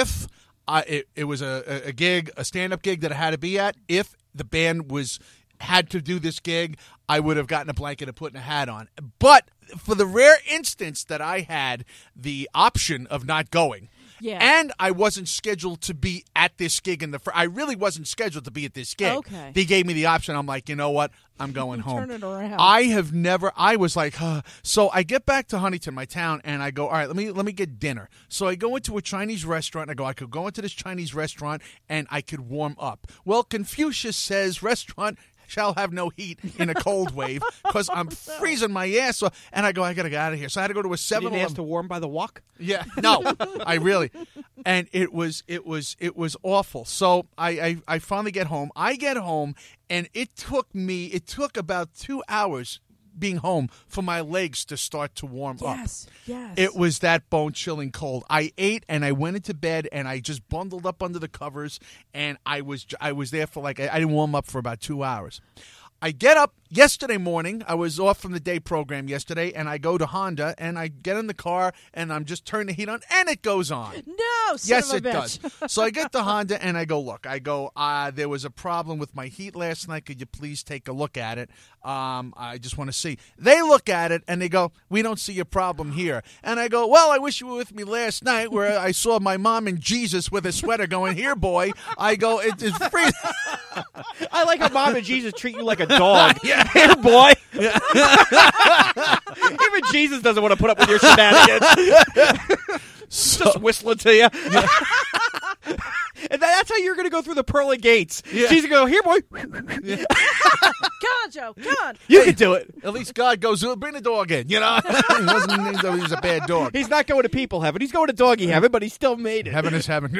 it was a gig, a stand-up gig that I had to be at, if the band had to do this gig, I would have gotten a blanket and put a hat on. But for the rare instance that I had the option of not going, and I wasn't scheduled to be at this gig I really wasn't scheduled to be at this gig. Okay. They gave me the option. I'm like, you know what? I'm going home. Turn it around. I was like, So I get back to Huntington, my town, and I go, all right, let me get dinner. So I go into a Chinese restaurant, and I could go into this Chinese restaurant, and I could warm up. Well, Confucius says restaurant shall have no heat in a cold wave because I'm freezing my ass off. And I go, I got to get out of here. So I had to go to a 7-Eleven. You didn't ask to warm by the wok? Yeah, no, I really. And it was awful. So I finally get home. I get home, and it took about 2 hours being home for my legs to start to warm up. Yes. It was that bone-chilling cold. I ate, and I went into bed, and I just bundled up under the covers, and I was there for I didn't warm up for about 2 hours. I get up yesterday morning. I was off from the day program yesterday, and I go to Honda, and I get in the car, and I'm just turning the heat on, and it goes on. No, yes, it does. So I get to Honda, and I go, look. There was a problem with my heat last night. Could you please take a look at it? I just want to see. They look at it, and they go, we don't see a problem here. And I go, well, I wish you were with me last night where I saw my mom and Jesus with a sweater going, here, boy. I go, it's freezing. I like how Mom and Jesus treat you like a dog. Yeah. Here, boy. Yeah. Even Jesus doesn't want to put up with your shenanigans. Just whistling to you. Yeah. And that's how you're going to go through the pearly gates. Yeah. Jesus going, here, boy. Yeah. Come on, Joe. Come on. You can do it. At least God goes, bring the dog in. You know, he doesn't mean that he's a bad dog. He's not going to people heaven. He's going to doggy heaven, but he still made it. Heaven is heaven.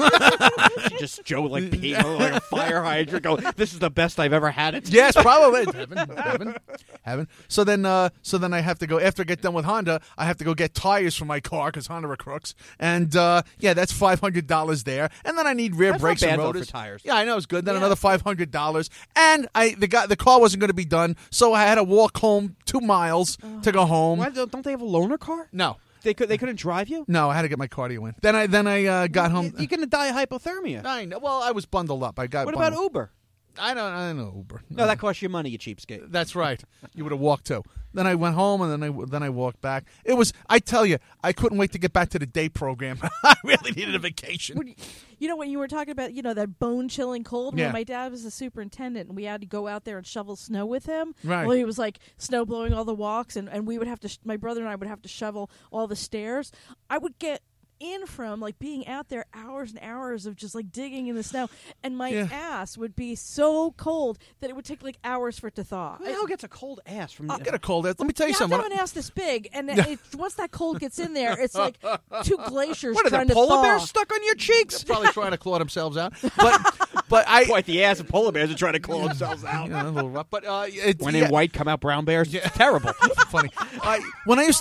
Just Joe like peeing like a fire hydrant. Go, this is the best I've ever had it. Yes, probably. Heaven. So then I have to go after I get done with Honda. I have to go get tires for my car because Honda are crooks. And that's $500 there. And then I need rear brakes and rotors. For tires. Yeah, I know it's good. Then another $500, and the car wasn't going to be done, so I had to walk home 2 miles to go home. Why, don't they have a loaner car? No, they couldn't drive you. No, I had to get my cardio in. Then I got home. You're going to die of hypothermia. I know. Well, I was bundled up. What about Uber? I don't know Uber. No, that costs you money, you cheapskate. That's right. You would have walked too. Then I went home, and then I walked back. It was. I tell you, I couldn't wait to get back to the day program. I really needed a vacation. You know, when you were talking about, that bone-chilling cold, yeah. when my dad was a superintendent, and we had to go out there and shovel snow with him. Right. Well, he was snow blowing all the walks, and we would have to. My brother and I would have to shovel all the stairs. I would get in from being out there hours and hours of just digging in the snow, and my ass would be so cold that it would take hours for it to thaw. Who the hell gets a cold ass from? I'll get a cold ass. Let me tell you something. I have an ass this big, and once that cold gets in there, it's like 2 glaciers. What are trying there, to polar thaw. bears stuck on your cheeks? They're probably trying to claw themselves out. But I quite the ass of polar bears are trying to claw themselves out. A little rough. But when in white come out brown bears. Yeah. It's terrible. Funny. When I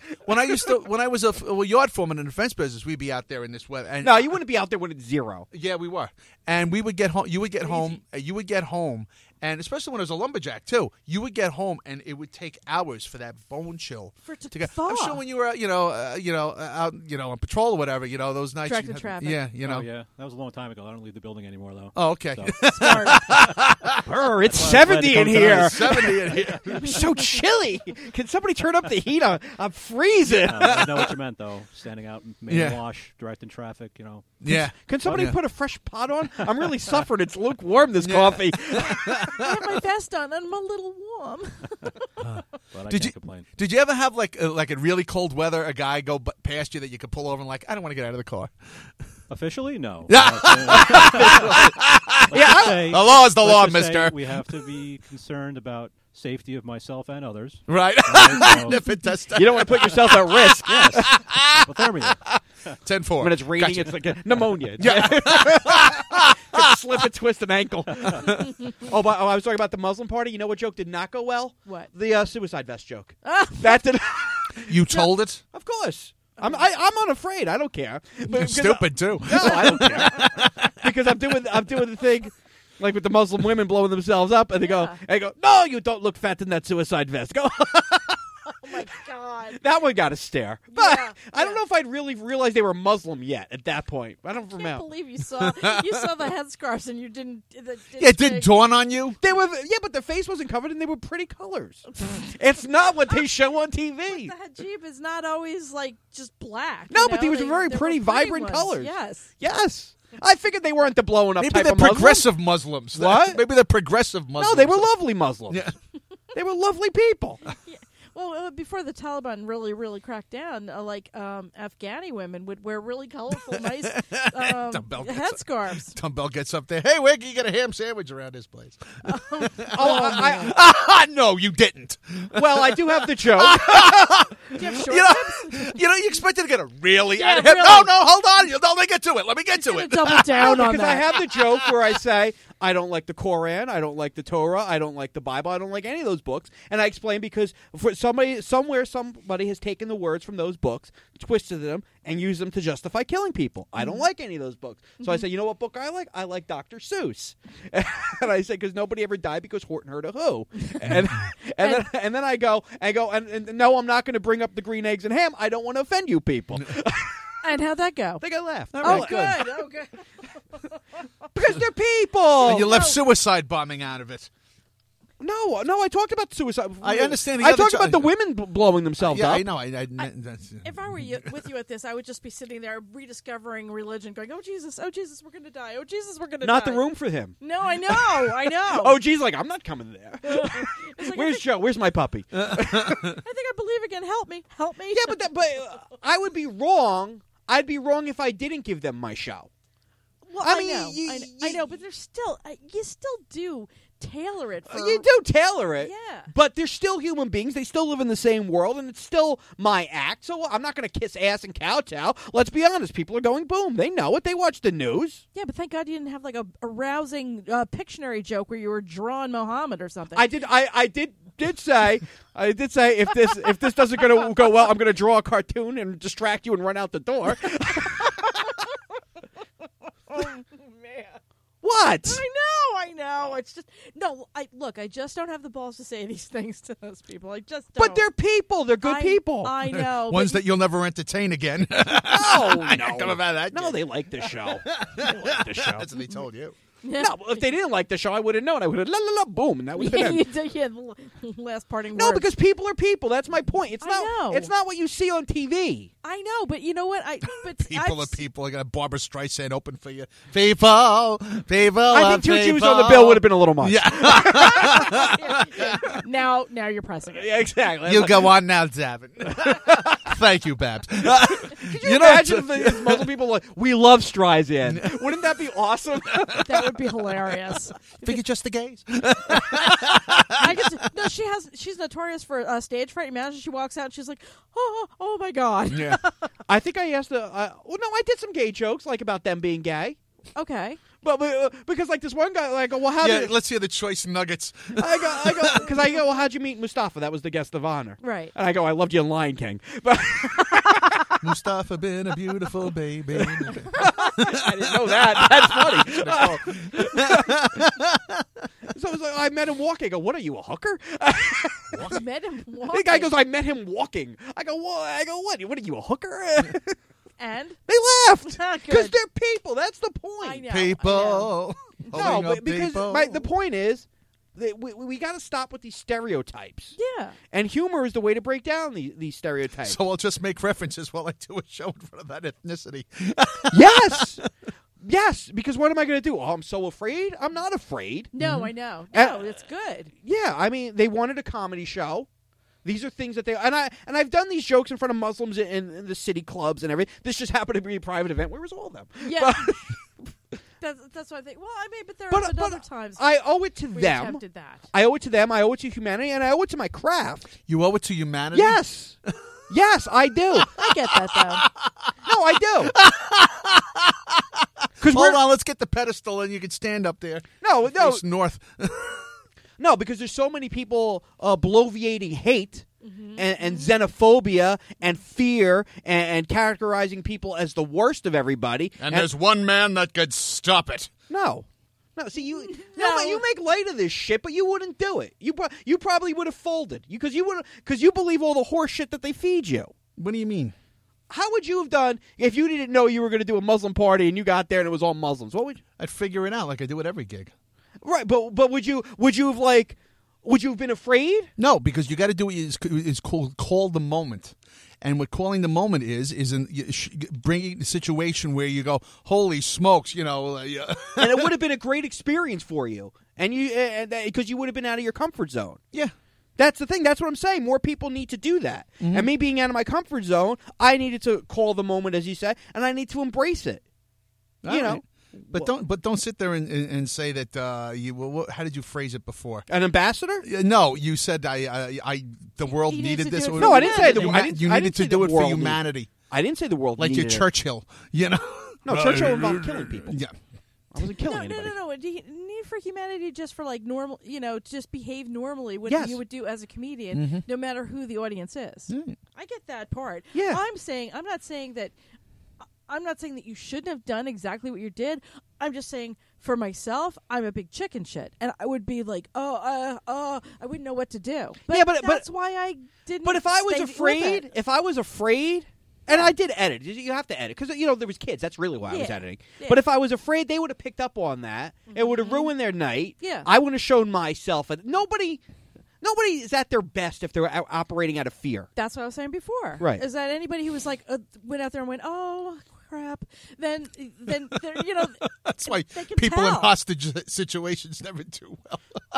was a yard foreman in the fence business, we'd be out there in this weather. And no, you wouldn't be out there when it's 0. Yeah, we were. And we would get home. You would get home. You would get home. And especially when I was a lumberjack, too. You would get home, and it would take hours for that bone chill to get. I'm sure when you were, out, on patrol or whatever, those nights. Track the traffic. Yeah, Oh, yeah. That was a long time ago. I don't leave the building anymore, though. Oh, okay. So. Smart. It's 70 in here. 70 in here. It's so chilly. Can somebody turn up the heat? I'm freezing. I know what you meant, though. Standing out, main wash, directing traffic, Yeah. Can somebody put a fresh pot on? I'm really suffering. It's lukewarm, this coffee. I have my vest on, and I'm a little warm. But I can't complain. Did you ever have like in really cold weather, a guy go past you that you could pull over and I don't want to get out of the car? Officially, no. The law is the law, mister. We have to be concerned about safety of myself and others. Right. You don't want to put yourself at risk. Yes. Hypothermia. 10-4. When it's raining, it's like a pneumonia. Yeah. Slip and twist an ankle. I was talking about the Muslim party. You know what joke did not go well? What? The suicide vest joke. That did. You told it? Of course. I'm unafraid. I don't care. You're stupid too. No, I don't care. Because I'm doing the thing. Like with the Muslim women blowing themselves up, and they go, no, you don't look fat in that suicide vest. Go. Oh my God. That one got a stare. But Yeah, I don't know if I'd really realized they were Muslim yet at that point. I don't I can't remember. believe you saw the headscarves and you didn't. It didn't dawn on you? They were, but their face wasn't covered, and they were pretty colors. It's not what they show on TV. The hijab is not always like just black. No, you but know? they was They- very there were pretty, vibrant ones. colors. Yes. Yes. I figured they weren't the blowing up Maybe type they're of Muslim. progressive Muslims. What? Maybe they're progressive Muslims. No, they were lovely Muslims. Yeah. They were lovely people. Well, before the Taliban really cracked down, Afghani women would wear really colorful, nice Dumbbell gets headscarves. Dumbbell gets up there. Hey, where can you get a ham sandwich around this place? No, you didn't. Well, I do have the joke. Do you have short ribs? You expected to get a really Yeah, out of him. really. No, hold on. Let me get to it. Let me get to it. Double down on Because I that. have the joke where I say, I don't like the Koran, I don't like the Torah, I don't like the Bible, I don't like any of those books. And I explain because for somebody has taken the words from those books, twisted them, and used them to justify killing people. I don't like any of those books. So I say, you know what book I like? I like Dr. Seuss. And I say, because nobody ever died because Horton heard a who. And then I go, and no, I'm not going to bring up the green eggs and ham. I don't want to offend you people. And how'd that go? I think I laughed. Oh, good. Oh, good. Because they're people. And you left suicide bombing out of it. No, I talked about suicide. I understand the I other talked jo- about the women blowing themselves Yeah, up. I know. That's, If I were with you at this, I would just be sitting there rediscovering religion, going, "Oh Jesus, we're going to die. Oh Jesus, we're going to die." Not the room for him. No, I know. Oh, geez, like, I'm not coming there. It's like, Where's Joe? Where's my puppy? I think I believe again. Help me. Yeah, but I would be wrong. I'd be wrong if I didn't give them my show. Well, I I mean, know. I know, but there's still you still do tailor it for You do tailor it. Yeah. But they're still human beings. They still live in the same world, and it's still my act. So I'm not going to kiss ass and kowtow. Let's be honest. People are going boom. They know it. They watch the news. Yeah, but thank God you didn't have like a rousing Pictionary joke where you were drawing Muhammad or something. I did say if this doesn't go well, I'm going to draw a cartoon and distract you and run out the door. Oh man. What? I know. It's just I just don't have the balls to say these things to those people. I just don't. But they're people. They're good people. I know. ones that you'll never entertain again. No. Come about that. No, they like the show. They like the show. That's what they told you. Yeah. No, if they didn't like the show, I would have known. I would have boom, and that would have been it. Yeah, the last parting No, word. because people are people. That's my point. It's I not. know. It's not what you see on TV. I know, but you know what? People are people. I got Barbara Streisand open for you. People. I think two Jews on the bill would have been a little much. Yeah. Now you're pressing it. Yeah, exactly. You go on now, Zavin. Thank you, Babs. Could you imagine if Muslim people were like, we love Streisand? Wouldn't that be awesome? That would be hilarious. Think it's just the gays. She's notorious for stage fright. Imagine she walks out and she's like, oh my God. Yeah. I think I asked I did some gay jokes, like about them being gay. Okay. But because like this one guy, like, well, how Yeah, did let's hear the choice nuggets. I go, well, how'd you meet Mustafa? That was the guest of honor. Right. And I go, I loved you in Lion King. But Mustafa been a beautiful baby. I didn't know that. That's funny. So I was like, I met him walking. I go, what are you, a hooker? Met him walking. The guy goes, I met him walking. I go, what? What are you, a hooker? And? They laughed. Good. Because they're people. That's the point. I know. People. No, Holding but up because people. the point is, that we got to stop with these stereotypes. Yeah. And humor is the way to break down these stereotypes. So I'll just make references while I do a show in front of that ethnicity. Yes. Yes, because what am I going to do? Oh, I'm so afraid? I'm not afraid. No, I know. And- No, it's good. Yeah, I mean, they wanted a comedy show. These are things that I've done these jokes in front of Muslims in the city clubs and everything. This just happened to be a private event. Where was all of them? Yeah. That's what I think. Well, I mean, but there have been other times I owe it to we them. attempted that. I owe it to them. I owe it to humanity, and I owe it to my craft. You owe it to humanity? Yes. Yes, I do. I get that, though. No, I do. Hold on, let's get the pedestal and you can stand up there. No. Face north. No, because there's so many people bloviating hate and xenophobia and fear and characterizing people as the worst of everybody. And there's one man that could stop it. No. No, see you. No, you make light of this shit, but you wouldn't do it. You probably would have folded because you believe all the horse shit that they feed you. What do you mean? How would you have done if you didn't know you were going to do a Muslim party and you got there and it was all Muslims? What would I'd figure it out like I do at every gig. Right, but would you have been afraid? No, because you got to do what is called call the moment. And what calling the moment is bringing the situation where you go, holy smokes, And it would have been a great experience for you, because you would have been out of your comfort zone. Yeah. That's the thing. That's what I'm saying. More people need to do that. Mm-hmm. And me being out of my comfort zone, I needed to call the moment, as you said, and I need to embrace it. All right. But don't sit there and say that how did you phrase it before? An ambassador? No, you said the world needed this. No, I didn't say you needed to do it for humanity. I didn't say the world like needed your Churchill, No, Churchill involved killing people. Yeah. I wasn't killing anybody. No. Need for humanity just for like normal, just behave normally what yes. you would do as a comedian, no matter who the audience is. Mm. I get that part. Yeah. I'm not saying that you shouldn't have done exactly what you did. I'm just saying for myself, I'm a big chicken shit, and I would be like, I wouldn't know what to do. But that's why I didn't. But if I was afraid, and I did edit. You have to edit because there was kids. That's really why I was editing. Yeah. But if I was afraid, they would have picked up on that. Mm-hmm. It would have ruined their night. Yeah. I wouldn't have shown myself. Nobody is at their best if they're operating out of fear. That's what I was saying before. Right. Is that anybody who was like went out there and went, oh crap, then that's why people in hostage situations never do well.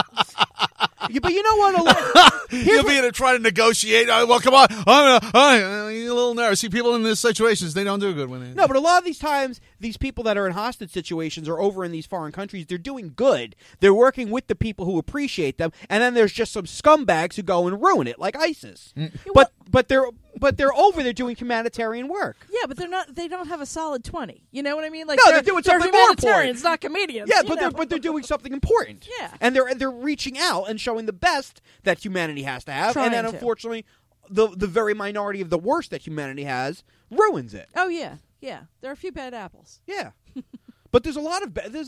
But you know what? You'll be trying to negotiate. Well, come on. You're a little nervous. See, people in these situations, they don't do good when they... No, but a lot of these times, these people that are in hostage situations or over in these foreign countries, they're doing good. They're working with the people who appreciate them, and then there's just some scumbags who go and ruin it, like ISIS. But they're over there doing humanitarian work. Yeah, but they're not. They don't have a solid 20. You know what I mean? Like no, they're doing something more important. It's not comedians. Yeah, but they're doing something important. Yeah, and they're reaching out and showing the best that humanity has to have, and then unfortunately, the very minority of the worst that humanity has ruins it. Oh yeah. There are a few bad apples. Yeah, but there's a lot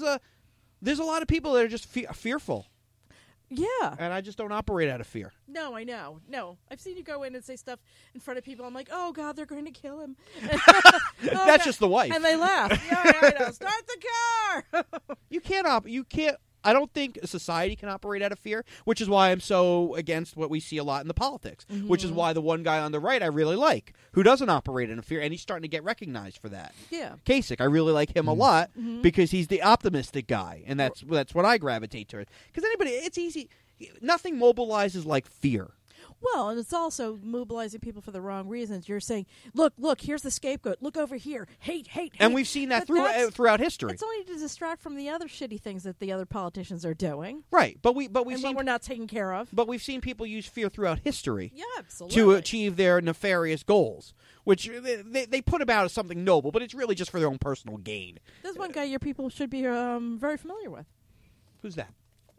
of people that are just fearful. Yeah. And I just don't operate out of fear. No, I know. No. I've seen you go in and say stuff in front of people. I'm like, oh, God, they're going to kill him. That's just the wife. And they laugh. Yeah, I know. Start the car. You can't. I don't think society can operate out of fear, which is why I'm so against what we see a lot in the politics, which is why the one guy on the right I really like, who doesn't operate in fear, and he's starting to get recognized for that. Yeah. Kasich, I really like him a lot because he's the optimistic guy, and that's what I gravitate toward. Because it's easy. Nothing mobilizes like fear. Well, and it's also mobilizing people for the wrong reasons. You're saying, look, here's the scapegoat. Look over here. Hate. And we've seen that throughout history. It's only to distract from the other shitty things that the other politicians are doing. Right, but we're not taking care of. But we've seen people use fear throughout history. Yeah, absolutely. To achieve their nefarious goals, which they put about as something noble, but it's really just for their own personal gain. There's one guy your people should be very familiar with. Who's that?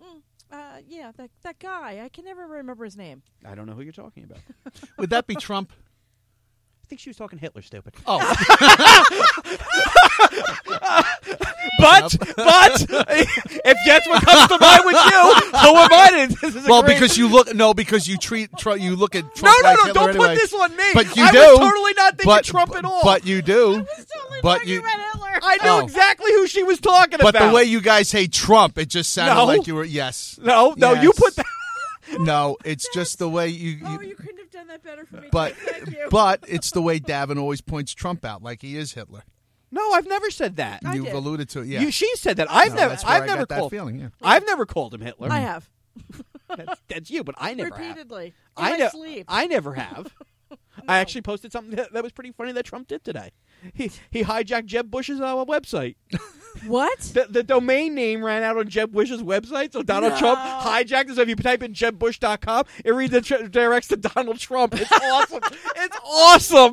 That guy. I can never remember his name. I don't know who you're talking about. Would that be Trump? I think she was talking Hitler, stupid. Oh. But if that's what comes to mind with you, who am I? Because you look at Trump. No, don't anyway. put this on me. But you I do. was totally not thinking Trump at all. But you do. I was totally talking about Hitler. I knew exactly who she was talking about. But the way you guys hate Trump, it just sounded like you were yes. No, yes. You put that. No, it's just the way you couldn't have done that better for me. But Thank you. but it's the way Davin always points Trump out, like he is Hitler. No, I've never said that. You've alluded to it. Yeah, she said that. I've never called that feeling. Yeah. I've never called him Hitler. I have. That's you, but I never repeatedly. have. In my sleep. I never have. No. I actually posted something that was pretty funny that Trump did today. He hijacked Jeb Bush's website. What? The domain name ran out on Jeb Bush's website, so Donald Trump hijacked it. So if you type in JebBush.com, it redirects to Donald Trump. It's awesome. It's awesome.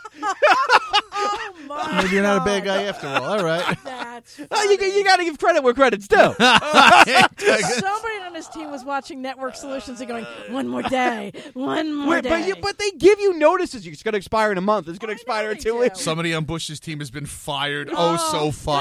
Oh my Maybe you're not a bad guy after all. All right. That's you got to give credit where credit's due. Somebody on his team was watching Network Solutions and going, one more day. But they give you notices. It's going to expire in a month. It's going to expire in 2 weeks. Somebody on Bush's team has been fired. So fired.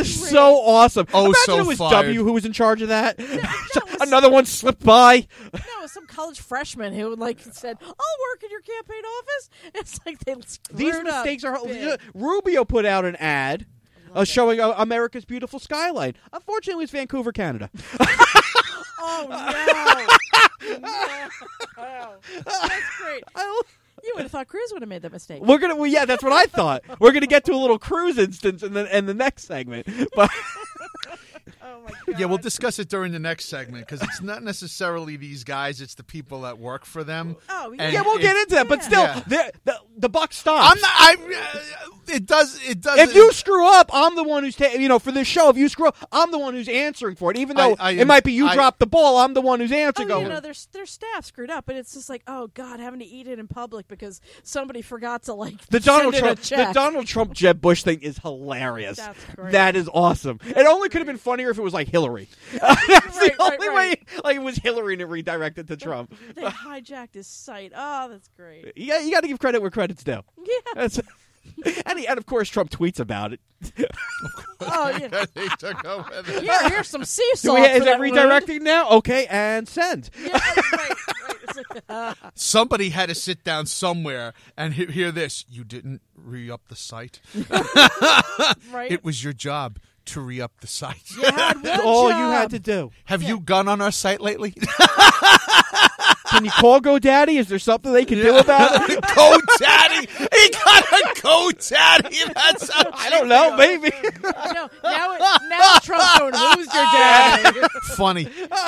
so awesome. Oh, Imagine so it was fired. W who was in charge of that. was- Another one slipped by. No, some college freshman who said, "I'll work in your campaign office." It's like they screwed These up mistakes are. big. Rubio put out an ad showing America's beautiful skyline. Unfortunately, it was Vancouver, Canada. Oh no! No. That's great. You would have thought Cruz would have made that mistake. We're gonna. Well, yeah, that's what I thought. We're gonna get to a little Cruz instance in the next segment, but. Oh my god! Yeah, we'll discuss it during the next segment because it's not necessarily these guys; it's the people that work for them. Oh yeah. And Yeah, we'll get into that, but still, Yeah. the buck stops. I'm not. It does. If you screw up, I'm the one who's for this show. If you screw up, I'm the one who's answering for it. Even though it might be you dropped the ball, I'm the one who's answering. Oh, their staff screwed up, but it's just like, oh god, having to eat it in public because somebody forgot to the Donald send in a Trump, check. the Donald Trump Jeb Bush thing is hilarious. That's great. That is awesome. It only could have been funnier if it was like Hillary. That's the only way. Like it was Hillary and it redirected to Trump. They hijacked his site. Oh, that's great. Yeah, you got to give credit where credit's due. Yeah. That's, and of course Trump tweets about it. Oh yeah. They took over. Here's some sea Do salt. we, for is it that wound. redirecting now? Okay, and send. Yeah, right. It's like, Somebody had to sit down somewhere and hear this. You didn't re-up the site. right. It was your job to re-up the site. You had one That's all you job. had to do. Have you gone on our site lately? Can you call GoDaddy? Is there something they can do about it? GoDaddy. He got a GoDaddy. That's how I don't know. Maybe. No, now Trump's going, who's your dad? funny.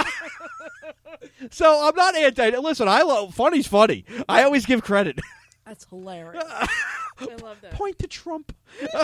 So I'm not anti. Listen, I love funny's funny. I always give credit. That's hilarious. I love that. Point to Trump.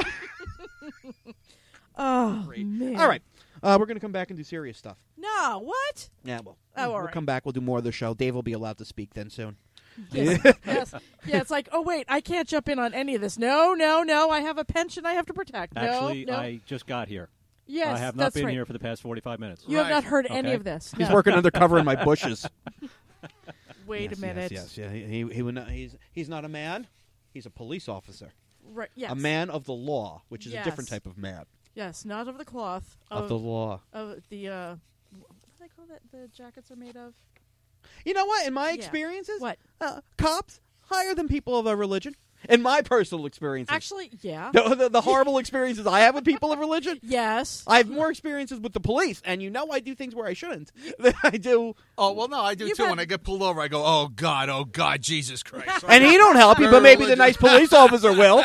Oh, man. All right. We're going to come back and do serious stuff. No, what? Yeah, well, Oh, all we'll right. come back. We'll do more of the show. Dave will be allowed to speak then soon. Yes. Yes. Yeah, it's like, oh, wait, I can't jump in on any of this. No, I have a pension I have to protect. Actually, no. I just got here. Yes, I have not that's been right. here for the past 45 minutes. You have Right. not heard any Okay. of this. He's No. working undercover in my bushes. Wait a minute. Yes. Yeah. He would not, he's not a man. He's a police officer. Right, yes. A man of the law, which is a different Yes. type of man. Yes, not of the cloth. Of the law. Of the, what do they call that the jackets are made of? You know what? In my Yeah. experiences, What? Cops higher than people of a religion. In my personal experiences. Actually, yeah. The horrible experiences I have with people of religion. Yes. I have more experiences with the police, and I do things where I shouldn't than I do. Oh, well, no, I do You too. bet. When I get pulled over, I go, oh, God, Jesus Christ. And he don't help you, but maybe the nice police officer will.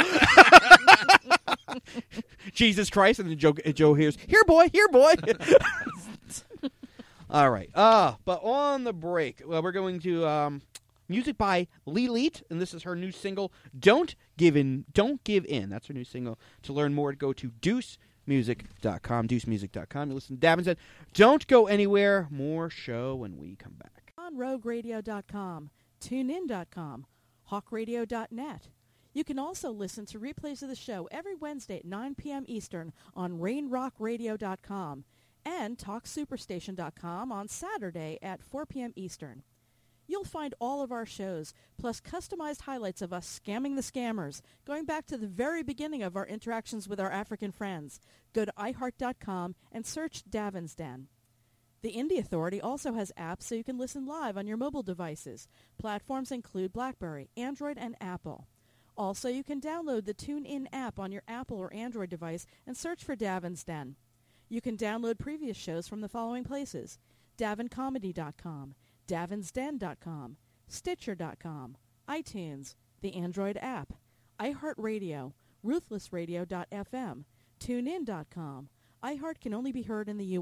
Jesus Christ, and then Joe hears, here, boy. All right. But on the break, we're going to music by Lilith, and this is her new single, Don't Give In. That's her new single. To learn more, go to deucemusic.com, deucemusic.com. You listen to Davin said, don't go anywhere. More show when we come back. On rogueradio.com, tunein.com, hawkradio.net. You can also listen to replays of the show every Wednesday at 9 p.m. Eastern on rainrockradio.com and talksuperstation.com on Saturday at 4 p.m. Eastern. You'll find all of our shows, plus customized highlights of us scamming the scammers, going back to the very beginning of our interactions with our African friends. Go to iHeart.com and search Davin's Den. The Indie Authority also has apps so you can listen live on your mobile devices. Platforms include BlackBerry, Android, and Apple. Also, you can download the TuneIn app on your Apple or Android device and search for Davin's Den. You can download previous shows from the following places: davincomedy.com, davinsden.com, stitcher.com, iTunes, the Android app, iHeartRadio, ruthlessradio.fm, tunein.com. iHeart can only be heard in the U.S.